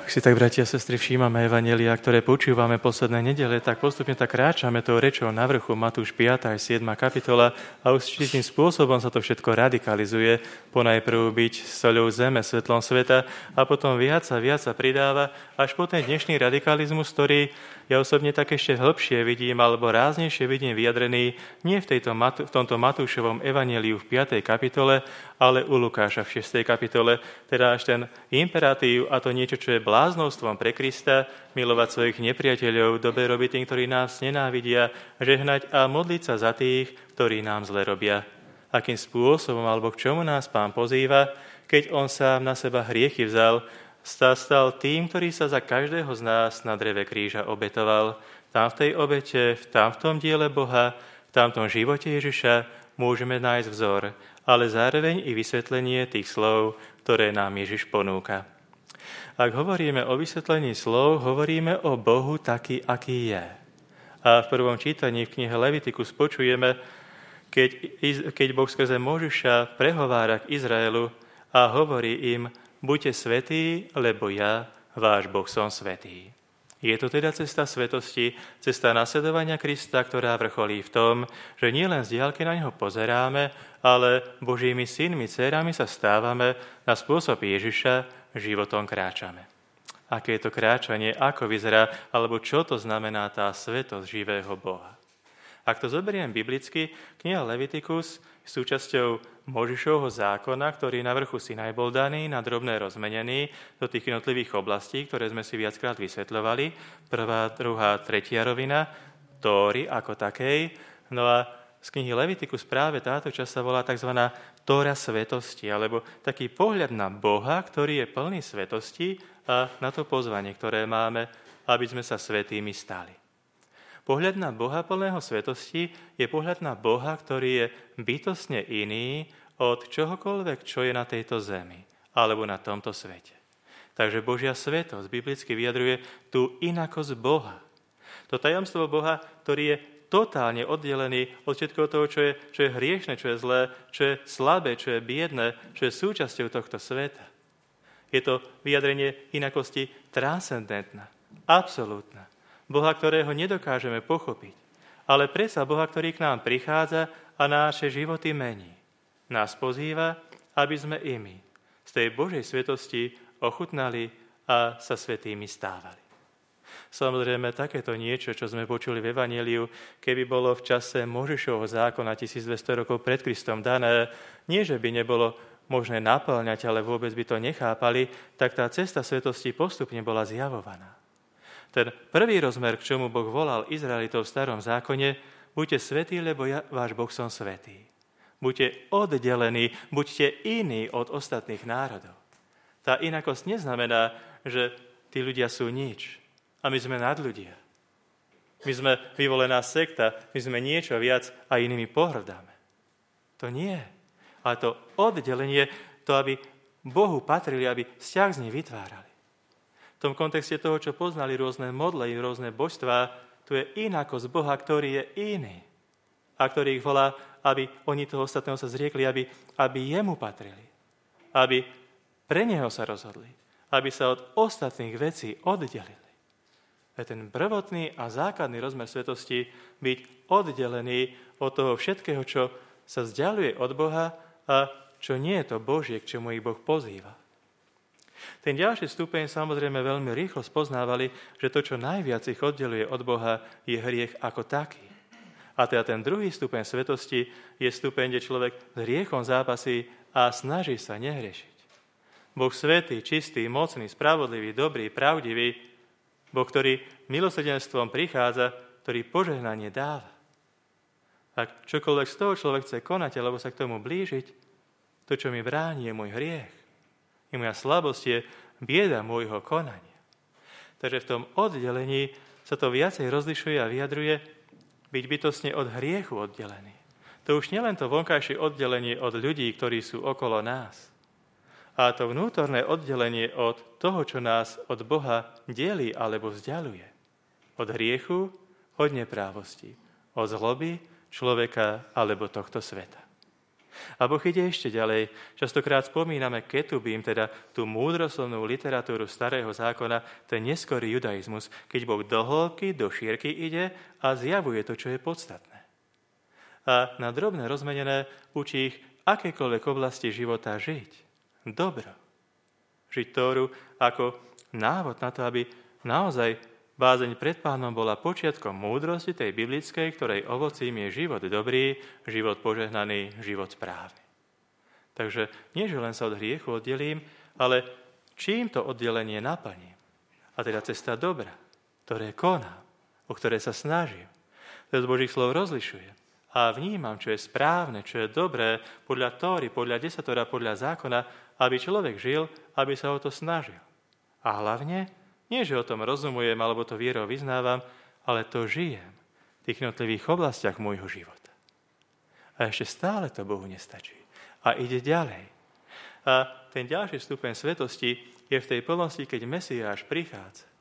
Ak si tak, bratia a sestry, všímame evanjelia, ktoré počúvame posledné nedele, tak postupne tak kráčame tou rečou na vrchu Matúš 5. aj 7. kapitola a určitým spôsobom sa to všetko radikalizuje. Ponajprv byť soľou zeme, svetlom sveta a potom viac a viac sa pridáva až po ten dnešný radikalizmus, ktorý ja osobne tak ešte hĺbšie vidím alebo ráznejšie vidím vyjadrený nie v tomto Matúšovom evanjeliu v 5. kapitole, ale u Lukáša v 6. kapitole, teda až ten imperatív a to niečo, čo je bláznovstvom pre Krista, milovať svojich nepriateľov, dobre robiť tým, ktorí nás nenávidia, žehnať a modliť sa za tých, ktorí nám zle robia. Akým spôsobom alebo k čomu nás Pán pozýva, keď on sám na seba hriechy vzal, stal tým, ktorý sa za každého z nás na dreve kríža obetoval. Tam v tej obete, tam v tom diele Boha, v tamtom živote Ježiša môžeme nájsť vzor, ale zároveň i vysvetlenie tých slov, ktoré nám Ježiš ponúka. Ak hovoríme o vysvetlení slov, hovoríme o Bohu taký, aký je. A v prvom čítaní v knihe Levitikus počujeme, keď Boh skrze Mojžiša prehovára k Izraelu a hovorí im: buďte svätí, lebo ja, váš Boh, som svätý. Je to teda cesta svetosti, cesta nasledovania Krista, ktorá vrcholí v tom, že nielen z diaľky na neho pozeráme, ale Božími synmi, dcérami sa stávame, na spôsob Ježiša životom kráčame. Aké je to kráčanie, ako vyzerá, alebo čo to znamená tá svetosť živého Boha. Ak to zoberiem biblicky, kniha Levitikus je súčasťou Mojžišovho zákona, ktorý na vrchu Sinaj bol daný, na drobné rozmenený do tých jednotlivých oblastí, ktoré sme si viackrát vysvetľovali. Prvá, druhá, tretia rovina, Tóry ako takej. No a z knihy Levitikus práve táto časť sa volá tzv. Tóra svetosti, alebo taký pohľad na Boha, ktorý je plný svetosti a na to pozvanie, ktoré máme, aby sme sa svätými stali. Pohľad na Boha plného svetosti je pohľad na Boha, ktorý je bytostne iný od čohokoľvek, čo je na tejto zemi alebo na tomto svete. Takže Božia svetosť biblicky vyjadruje tú inakosť Boha. To tajomstvo Boha, ktorý je totálne oddelený od všetkého toho, čo je hriešne, čo je zlé, čo je slabé, čo je biedné, čo je súčasťou tohto sveta. Je to vyjadrenie inakosti transcendentná, absolútna. Boha, ktorého nedokážeme pochopiť, ale predsa Boha, ktorý k nám prichádza a naše životy mení. Nás pozýva, aby sme i my z tej Božej svetosti ochutnali a sa svätými stávali. Samozrejme, takéto niečo, čo sme počuli v Evanjeliu, keby bolo v čase Mojžišovho zákona 1200 rokov pred Kristom dané, nie že by nebolo možné naplňať, ale vôbec by to nechápali, tak tá cesta svetosti postupne bola zjavovaná. Ten prvý rozmer, k čomu Boh volal Izraelitov v starom zákone: buďte svätí, lebo ja, váš Boh, som svätý. Buďte oddelení, buďte iní od ostatných národov. Tá inakosť neznamená, že tí ľudia sú nič a my sme nadľudia. My sme vyvolená sekta, my sme niečo viac a inými pohrdáme. To nie. Ale to oddelenie, to aby Bohu patrili, aby vzťah z nich vytvárali. V tom kontexte toho, čo poznali rôzne modly, rôzne božstvá, tu je inakosť Boha, ktorý je iný a ktorý ich volá, aby oni toho ostatného sa zriekli, aby jemu patrili, aby pre neho sa rozhodli, aby sa od ostatných vecí oddelili. Je ten prvotný a základný rozmer svetosti byť oddelený od toho všetkého, čo sa vzdialuje od Boha a čo nie je to Božie, k čomu ich Boh pozýva. Ten ďalší stupeň samozrejme veľmi rýchlo spoznávali, že to, čo najviac ich oddeluje od Boha, je hriech ako taký. A teda ten druhý stupeň svetosti je stupeň, kde človek s hriechom zápasí a snaží sa nehriešiť. Boh svätý, čistý, mocný, spravodlivý, dobrý, pravdivý, Boh, ktorý milosrdenstvom prichádza, ktorý požehnanie dáva. Ak čokoľvek z toho človek chce konať alebo sa k tomu blížiť, to, čo mi bráni, je môj hriech. I moja slabosť je bieda môjho konania. Takže v tom oddelení sa to viacej rozlišuje a vyjadruje byť bytostne od hriechu oddelený. To už nielen to vonkajšie oddelenie od ľudí, ktorí sú okolo nás, a to vnútorné oddelenie od toho, čo nás od Boha delí alebo vzdialuje. Od hriechu, od neprávosti, od zloby človeka alebo tohto sveta. A Boh ide ešte ďalej. Častokrát spomíname ketubím, teda tú múdroslovnú literatúru starého zákona, ten neskorý judaizmus, keď Boh do hĺbky, do šírky ide a zjavuje to, čo je podstatné. A na drobné rozmenené učí ich akékoľvek oblasti života žiť. Dobro. Žiť Tóru ako návod na to, aby naozaj bázeň pred Pánom bola počiatkom múdrosti tej biblickej, ktorej ovocím je život dobrý, život požehnaný, život správny. Takže nie, že len sa od hriechu oddelím, ale čím to oddelenie naplním. A teda cesta dobra, ktoré konám, o ktoré sa snažím. To z Božích slov rozlišujem. A vnímam, čo je správne, čo je dobré, podľa Tóry, podľa desatora, podľa zákona, aby človek žil, aby sa o to snažil. A hlavne, nie, že o tom rozumujem, alebo to vierou vyznávam, ale to žijem v tých jednotlivých oblastiach môjho života. A ešte stále to Bohu nestačí. A ide ďalej. A ten ďalší stupeň svetosti je v tej plnosti, keď Mesiáš prichádza.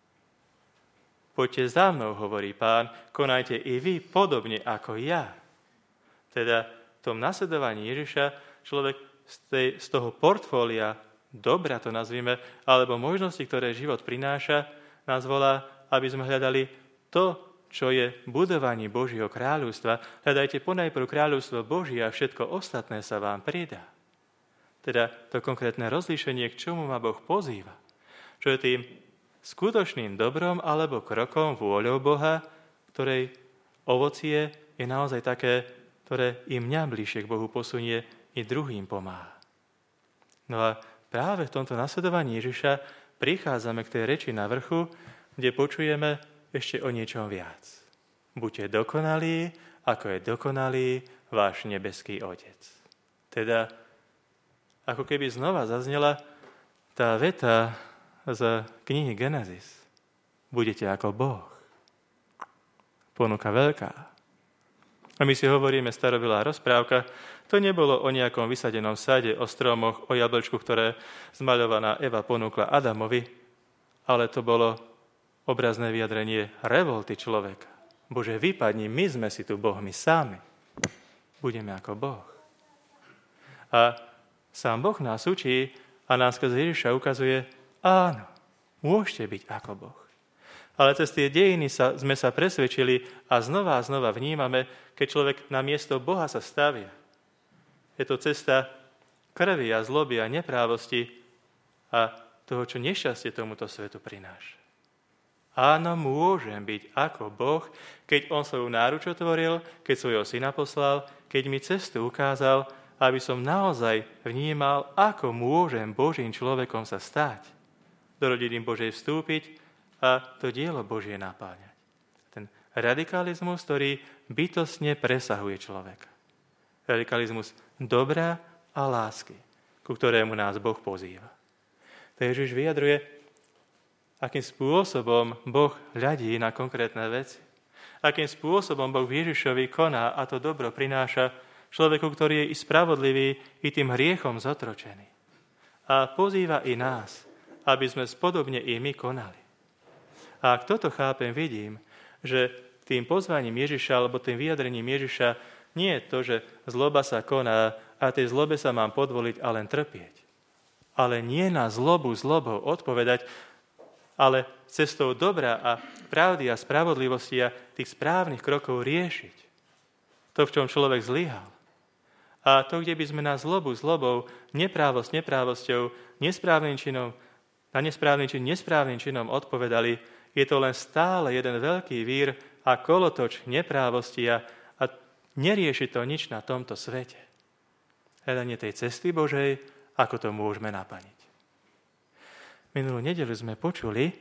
Poďte za mnou, hovorí Pán, konajte i vy podobne ako ja. Teda v tom nasledovaní Ježiša človek z toho portfólia dobra to nazvime, alebo možnosti, ktoré život prináša, nás volá, aby sme hľadali to, čo je budovanie Božieho kráľovstva. Hľadajte ponajprv kráľovstvo Božie a všetko ostatné sa vám pridá. Teda to konkrétne rozlíšenie, k čomu ma Boh pozýva. Čo je tým skutočným dobrom alebo krokom vôľou Boha, ktorej ovocie je naozaj také, ktoré i mňa bližšie k Bohu posunie, i druhým pomáha. No a práve v tomto nasledovaní Ježiša prichádzame k tej reči na vrchu, kde počujeme ešte o niečom viac. Buďte dokonalí, ako je dokonalý váš nebeský Otec. Teda, ako keby znova zaznela tá veta z knihy Genesis. Budete ako Boh. Ponuka veľká. A my si hovoríme starobilá rozprávka, to nebolo o nejakom vysadenom sade, o stromoch, o jablčku, ktoré zmaľovaná Eva ponúkla Adamovi, ale to bolo obrazné vyjadrenie revolty človeka. Bože, vypadni, my sme si tu Boh, my sami. Budeme ako Boh. A sám Boh nás učí a nás skrze Ježiša ukazuje, áno, môžete byť ako Boh. Ale cez tie dejiny sme sa presvedčili a znova vnímame, keď človek na miesto Boha sa stavia. Je to cesta krvi a zloby a neprávosti a toho, čo nešťastie tomuto svetu prináša. Áno, môžem byť ako Boh, keď on svoju náruč otvoril, keď svojho syna poslal, keď mi cestu ukázal, aby som naozaj vnímal, ako môžem Božím človekom sa stať, do rodiny Božej vstúpiť a to dielo Božie napáňať. Ten radikalizmus, ktorý bytostne presahuje človeka. Radikalizmus dobra a lásky, ku ktorému nás Boh pozýva. To Ježiš vyjadruje, akým spôsobom Boh hľadí na konkrétne veci. Akým spôsobom Boh v Ježišovi koná a to dobro prináša človeku, ktorý je i spravodlivý, i tým hriechom zotročený. A pozýva i nás, aby sme spodobne i my konali. A ak toto chápem, vidím, že tým pozvaním Ježiša, alebo tým vyjadrením Ježiša nie je to, že zloba sa koná a tej zlobe sa mám podvoliť a len trpieť. Ale nie na zlobu zlobou odpovedať, ale cestou dobra a pravdy a spravodlivosti a tých správnych krokov riešiť. To, v čom človek zlyhal. A to, kde by sme na zlobu zlobou, neprávosť neprávosťou, nesprávnym činom, na nesprávnym čin nesprávnym činom odpovedali, je to len stále jeden veľký vír a kolotoč neprávosti a nerieši to nič na tomto svete. Hľadanie tej cesty Božej, ako to môžeme naplniť. Minulú nedeľu sme počuli,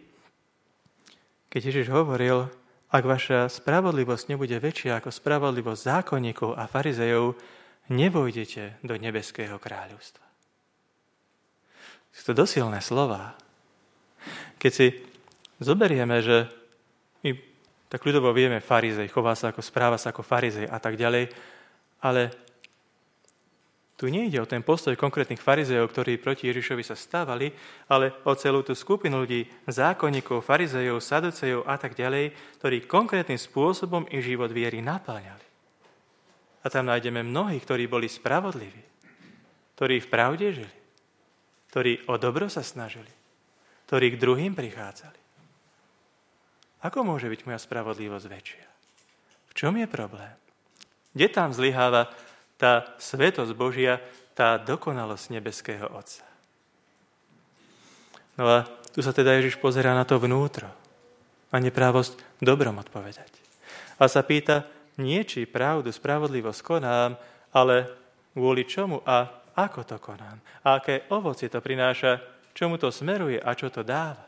keď Ježiš hovoril, ak vaša spravodlivosť nebude väčšia ako spravodlivosť zákonníkov a farizejov, nevojdete do nebeského kráľovstva. Sú to dosilné slová. Keď si zoberieme, že my tak ľudovo vieme farizej, správa sa ako farizej a tak ďalej, ale tu nejde o ten postoj konkrétnych farizejov, ktorí proti Ježišovi sa stávali, ale o celú tú skupinu ľudí, zákonníkov, farizejov, saducejov a tak ďalej, ktorí konkrétnym spôsobom i život viery napáňali. A tam nájdeme mnohých, ktorí boli spravodliví, ktorí v pravde žili, ktorí o dobro sa snažili, ktorí k druhým prichádzali. Ako môže byť moja spravodlivosť väčšia? V čom je problém? Kde tam zlyháva tá svätosť Božia, tá dokonalosť nebeského Otca? No a tu sa teda Ježiš pozerá na to vnútro, a neprávosť dobrom odpovedať. A sa pýta, nie či pravdu, spravodlivosť konám, ale kvôli čomu a ako to konám. A aké ovocie to prináša, čomu to smeruje a čo to dáva.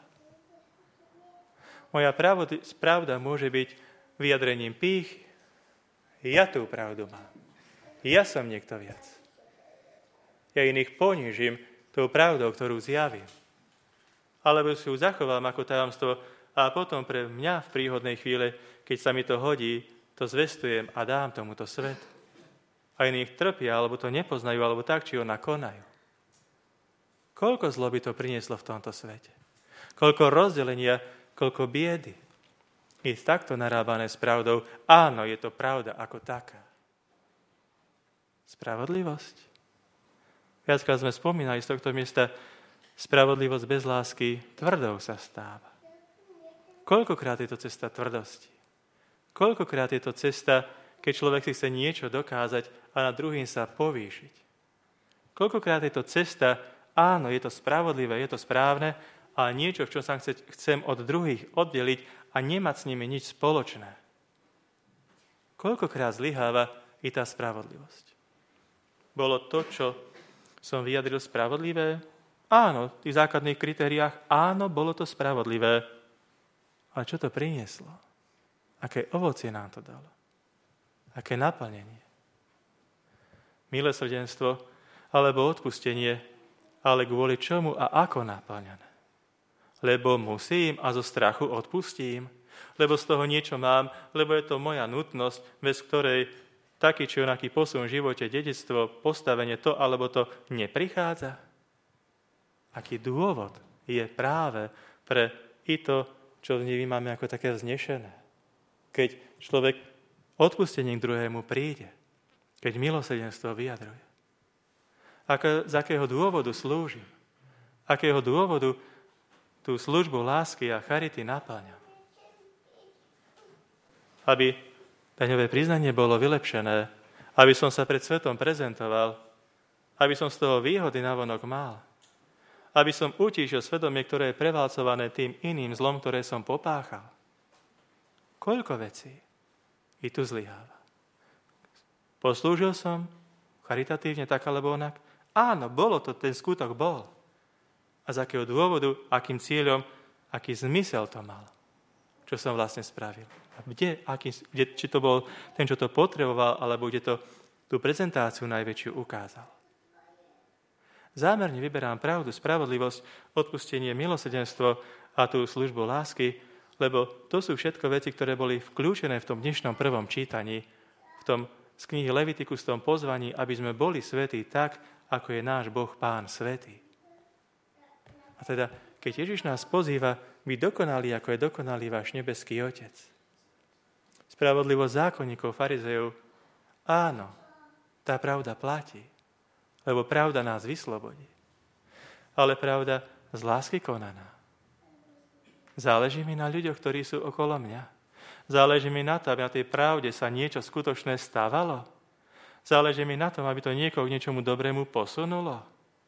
Moja pravda môže byť vyjadrením pýchy. Ja tú pravdu mám. Ja som niekto viac. Ja iných ponížim tou pravdou, ktorú zjavím. Alebo si ju zachovám ako tajomstvo a potom pre mňa v príhodnej chvíle, keď sa mi to hodí, to zvestujem a dám tomuto svetu. A iných trpia, alebo to nepoznajú, alebo tak, či ona konajú. Koľko zloby to prinieslo v tomto svete? Koľko rozdelenia, koľko biedy. I takto narábané s pravdou, áno, je to pravda ako taká. Spravodlivosť. Viackrát sme spomínali z tohto miesta, spravodlivosť bez lásky tvrdou sa stáva. Koľkokrát je to cesta tvrdosti? Koľkokrát je to cesta, keď človek si chce niečo dokázať a nad druhým sa povýšiť? Koľkokrát je to cesta, áno, je to spravodlivé, je to správne, ale niečo, v čom sa chcem od druhých oddeliť a nemať s nimi nič spoločné. Koľkokrát zlyháva i tá spravodlivosť? Bolo to, čo som vyjadril, spravodlivé? Áno, v tých základných kritériách, áno, bolo to spravodlivé. Ale čo to prinieslo? Aké ovocie nám to dalo? Aké naplnenie? Milosrdenstvo alebo odpustenie, ale kvôli čomu a ako naplňané? Lebo musím a zo strachu odpustím? Lebo z toho niečo mám? Lebo je to moja nutnosť, bez ktorej taký či onaký posun v živote, dedičstvo, postavenie to alebo to neprichádza? Aký dôvod je práve pre i to, čo vnímame ako také vznešené? Keď človek odpustením k druhému príde, keď milosrdenstvo vyjadruje. Z akého dôvodu slúžim? Akého dôvodu tú službu lásky a charity naplňam? Aby daňové priznanie bolo vylepšené, aby som sa pred svetom prezentoval, aby som z toho výhody navonok mal, aby som utíšil svedomie, ktoré je prevalcované tým iným zlom, ktoré som popáchal. Koľko vecí i tu zlyháva. Poslúžil som charitatívne tak alebo onak? Áno, bolo to, ten skutok bol. A z akého dôvodu, akým cieľom, aký zmysel to mal? Čo som vlastne spravil? A či to bol ten, čo to potreboval, alebo kde to tú prezentáciu najväčšiu ukázal? Zámerne vyberám pravdu, spravodlivosť, odpustenie, milosrdenstvo a tú službu lásky, lebo to sú všetko veci, ktoré boli vkľúčené v tom dnešnom prvom čítaní, z knihy Levitikus, v tom pozvaní, aby sme boli svätí tak, ako je náš Boh Pán svätý. A teda, keď Ježiš nás pozýva byť dokonalý, ako je dokonalý váš nebeský Otec. Spravodlivosť zákonníkov, farizejov, áno, tá pravda platí. Lebo pravda nás vyslobodí. Ale pravda z lásky konaná. Záleží mi na ľuďoch, ktorí sú okolo mňa. Záleží mi na to, aby na tej pravde sa niečo skutočné stávalo. Záleží mi na tom, aby to niekoho k niečomu dobrému posunulo.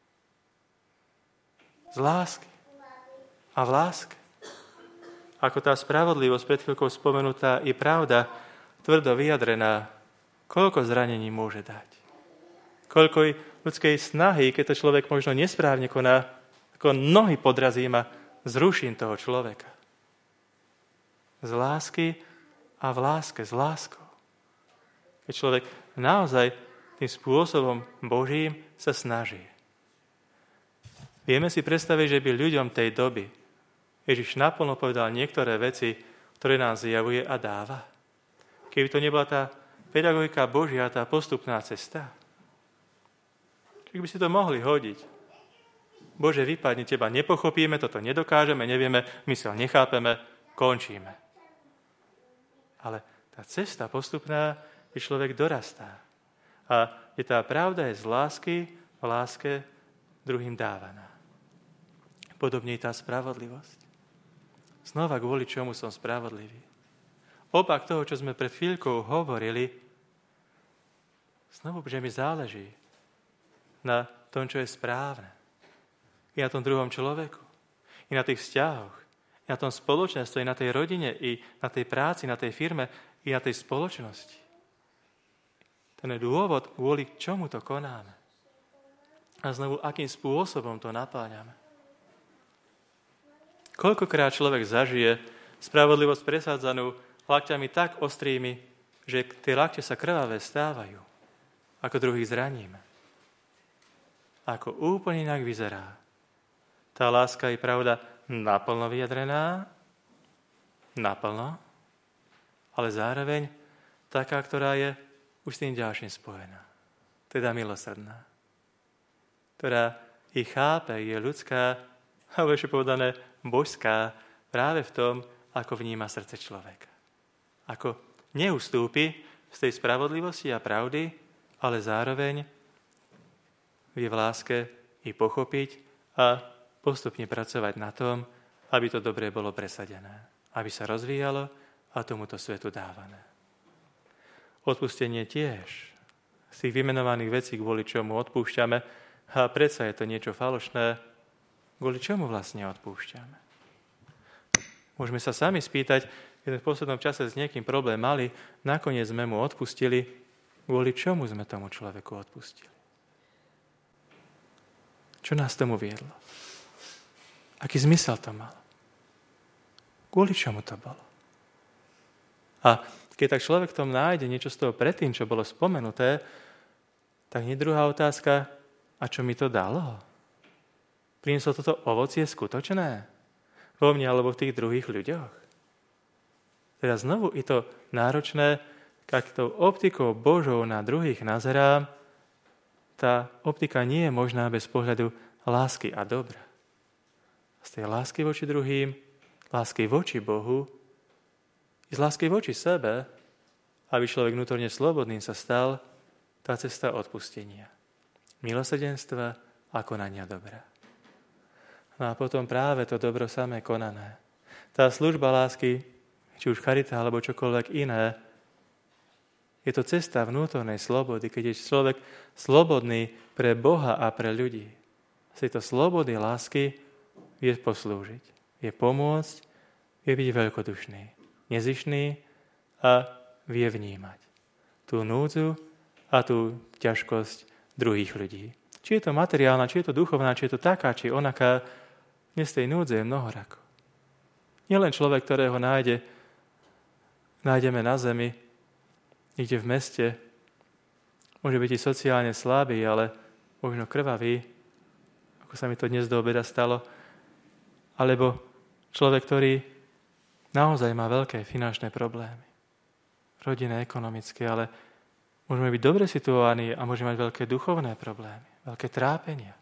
Z lásky. A v láske. Ako tá spravodlivosť pred chvíľkou spomenutá i pravda, tvrdo vyjadrená, koľko zranení môže dať. Koľko ľudskej snahy, keď to človek možno nesprávne koná, ako nohy podrazím a zruším toho človeka. Z lásky a v láske, s láskou. Keď človek naozaj tým spôsobom Božím sa snaží. Vieme si predstaviť, že by ľuďom tej doby Ježiš naplno povedal niektoré veci, ktoré nám zjavuje a dáva. Keby to nebola tá pedagogika Božia, tá postupná cesta. Čiže by si to mohli hodiť. Bože, vypadni, teba nepochopíme, toto nedokážeme, nevieme, my sa nechápeme, končíme. Ale tá cesta postupná, že človek dorastá. A je tá pravda je z lásky, v láske druhým dávaná. Podobne je tá spravodlivosť. Znova kvôli čomu som spravodlivý. Opak toho, čo sme pred chvíľkou hovorili, znovu, že mi záleží na tom, čo je správne. I na tom druhom človeku, i na tých vzťahoch, i na tom spoločenstve, i na tej rodine, i na tej práci, na tej firme, i na tej spoločnosti. Ten je dôvod, kvôli čomu to konáme. A znovu, akým spôsobom to napáňame. Koľkokrát človek zažije spravodlivosť presádzanú lakťami tak ostrými, že tie lakte sa krvavé stávajú, ako druhých zraníme. Ako úplne inak vyzerá. Tá láska je pravda naplno vyjadrená, naplno, ale zároveň taká, ktorá je už s tým ďalším spojená. Teda milosrdná. Ktorá ich chápe, je ľudská, alebo ešte povedané božská, práve v tom, ako vníma srdce človeka. Ako neustúpi z tej spravodlivosti a pravdy, ale zároveň vie v láske i pochopiť a postupne pracovať na tom, aby to dobre bolo presadené, aby sa rozvíjalo a tomuto svetu dávané. Odpustenie tiež z tých vymenovaných vecí, kvôli čomu odpúšťame, a predsa je to niečo falošné, kvôli čomu vlastne odpúšťame. Môžeme sa sami spýtať, keď v poslednom čase s niekým problém mali, nakoniec sme mu odpustili, kvôli čomu sme tomu človeku odpustili. Čo nás tomu viedlo? Aký zmysel to malo? Kvôli čomu to bolo? A keď tak človek v tom nájde niečo z toho predtým, čo bolo spomenuté, tak nie druhá otázka, a čo mi to dalo? Prinieslo toto ovocie skutočné? Vo mne alebo v tých druhých ľuďoch? Teda znovu je to náročné, keď tou optikou Božou na druhých nazerám, tá optika nie je možná bez pohľadu lásky a dobra. Z tej lásky voči druhým, lásky voči Bohu i z lásky voči sebe, aby človek vnútorne slobodným sa stal, tá cesta odpustenia, milosrdenstva a konania dobra. No a potom práve to dobro samé konané. Tá služba lásky, či už charita alebo čokoľvek iné, je to cesta vnútornej slobody, keď je človek slobodný pre Boha a pre ľudí. Z tejto slobody lásky vie poslúžiť, vie pomôcť, vie byť veľkodušný, nezišný a vie vnímať tú núdzu a tú ťažkosť druhých ľudí. Či je to materiálna, či je to duchovná, či je to taká, či onaká, dnes tej núdze je mnohorako. Nielen človek, ktorého nájdeme na zemi, niekde v meste, môže byť i sociálne slabý, ale možno krvavý, ako sa mi to dnes do obeda stalo, alebo človek, ktorý naozaj má veľké finančné problémy, rodinné, ekonomické, ale môžeme byť dobre situovaní a môžeme mať veľké duchovné problémy, veľké trápenia.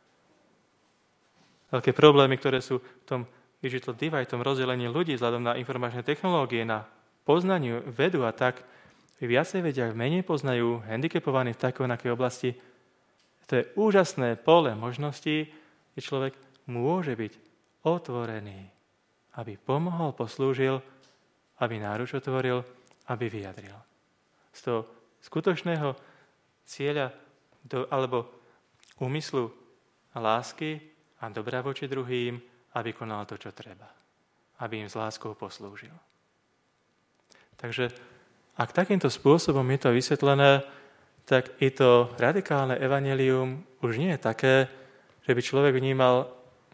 Veľké problémy, ktoré sú v tom digital divide, v tom rozdelení ľudí vzhľadom na informačné technológie, na poznaniu, vedu a tak, viacej vedia, menej poznajú, handicapovaní v takej onakej oblasti. To je úžasné pole možností, kde človek môže byť otvorený, aby pomohol, poslúžil, aby náruč otvoril, aby vyjadril. Z toho skutočného cieľa alebo úmyslu a lásky a dobrá voči druhým, aby konal to, čo treba. Aby im s láskou poslúžil. Takže ak takýmto spôsobom je to vysvetlené, tak i to radikálne evanjelium už nie je také, že by človek vnímal,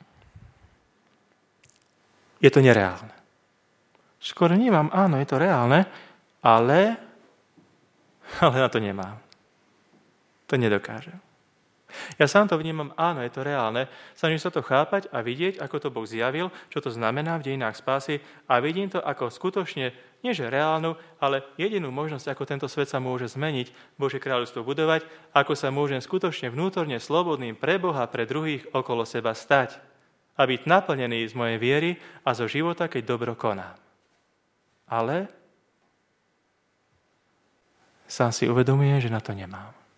je to nereálne. Skôr vnímam, áno, je to reálne, ale na to nemám. To nedokážem. Ja sám to vnímam, áno, je to reálne. Snažím sa to chápať a vidieť, ako to Boh zjavil, čo to znamená v dejinách spásy a vidím to ako skutočne, nie že reálnu, ale jedinú možnosť, ako tento svet sa môže zmeniť, Božie kráľovstvo budovať, ako sa môžem skutočne vnútorne slobodným pre Boha, pre druhých okolo seba stať a byť naplnený z mojej viery a zo života, keď dobro konám. Ale sám si uvedomujem, že na to nemám.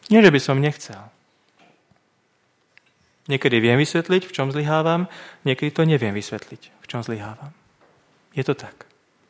Nie, že by som nechcel. Niekedy viem vysvetliť, v čom zlyhávam, niekedy to neviem vysvetliť, v čom zlyhávam. Je to tak.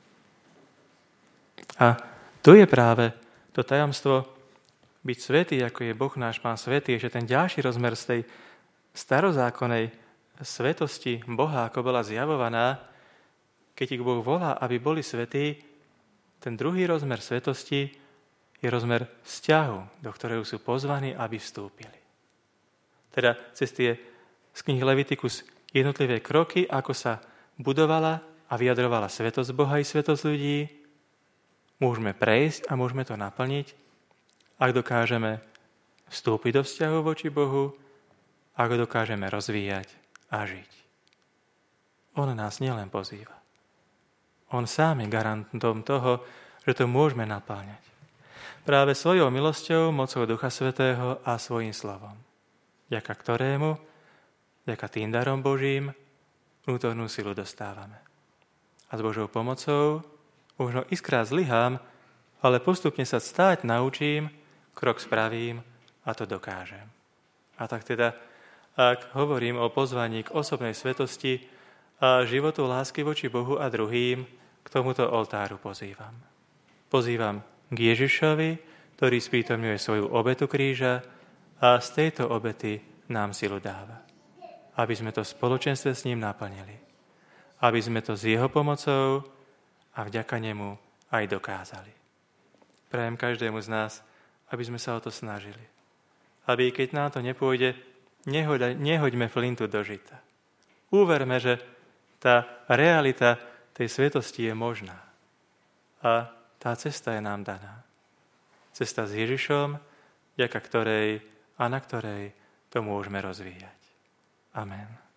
A to je práve to tajomstvo byť svätý, ako je Boh náš Pán svätý, že ten ďalší rozmer z tej starozákonnej svetosti Boha, ako bola zjavovaná, keď ich Boh volá, aby boli svätí, ten druhý rozmer svetosti je rozmer vzťahu, do ktorého sú pozvaní, aby vstúpili. Teda cez tie z knihy Levitikus jednotlivé kroky, ako sa budovala a vyjadrovala svätosť Boha i svätosť ľudí, môžeme prejsť a môžeme to naplniť, ak dokážeme vstúpiť do vzťahu voči Bohu, ak ho dokážeme rozvíjať a žiť. On nás nielen pozýva. On sám je garantom toho, že to môžeme naplňať. Práve svojou milosťou, mocou Ducha Svätého a svojím slovom, vďaka ktorému, vďaka tým darom Božím, vnútornú silu dostávame. A s Božou pomocou možno iskrát zlyhám, ale postupne sa stáť naučím, krok spravím a to dokážem. A tak teda, ak hovorím o pozvaní k osobnej svetosti a životu lásky voči Bohu a druhým, k tomuto oltáru pozývam. Pozývam k Ježišovi, ktorý sprítomňuje svoju obetu kríža a z tejto obety nám silu dáva. Aby sme to v spoločenstve s ním naplnili. Aby sme to s jeho pomocou a vďaka nemu aj dokázali. Prajem každému z nás, aby sme sa o to snažili. Aby keď nám to nepôjde, nehoďme flintu do žita. Uverme, že tá realita tej svetosti je možná. A tá cesta je nám daná. Cesta s Ježišom, vďaka ktorej a na ktorej to môžeme rozvíjať. Amen.